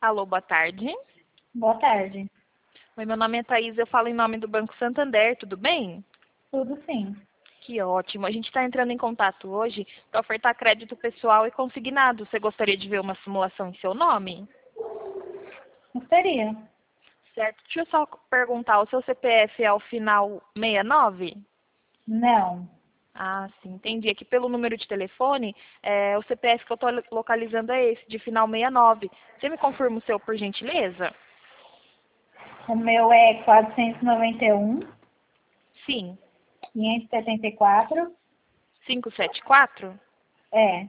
Alô, boa tarde. Boa tarde. Oi, meu nome é Thaís, eu falo em nome do Banco Santander, tudo bem? Tudo sim. Que ótimo. A gente está entrando em contato hoje para ofertar crédito pessoal e consignado. Você gostaria de ver uma simulação em seu nome? Gostaria. Certo. Deixa eu só perguntar, o seu CPF é ao final 69? Não. Ah, sim, entendi. Aqui pelo número de telefone, o CPF que eu estou localizando é esse, de final 69. Você me confirma o seu, por gentileza? O meu é 491, Sim. 574, 574? é,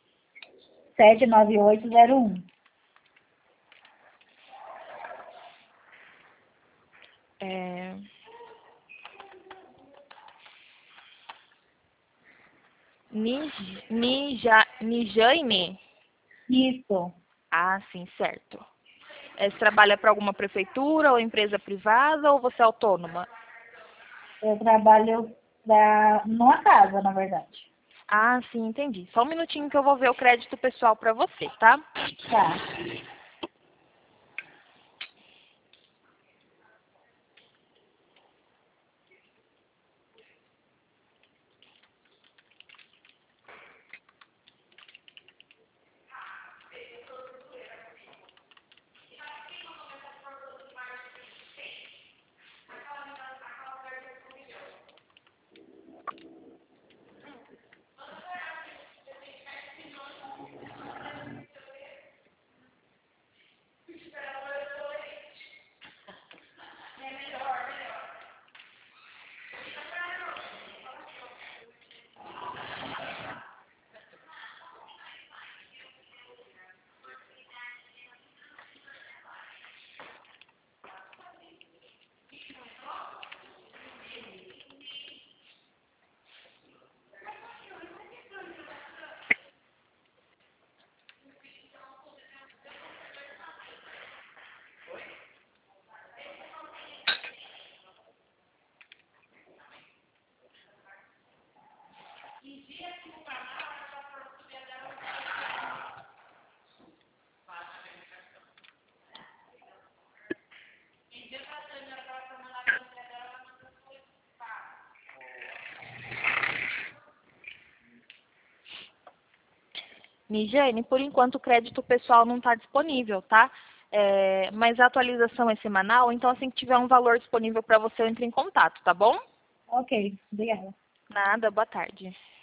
79801. É... Nijane? Isso. Ah, sim, certo. Você trabalha para alguma prefeitura ou empresa privada ou você é autônoma? Eu trabalho numa casa, na verdade. Ah, sim, entendi. Só um minutinho que eu vou ver o crédito pessoal para você, tá? Tá. Nijane, por enquanto o crédito pessoal não está disponível, tá? Mas a atualização é semanal, então assim que tiver um valor disponível para você, eu entro em contato, tá bom? Ok. Obrigada. Nada, boa tarde.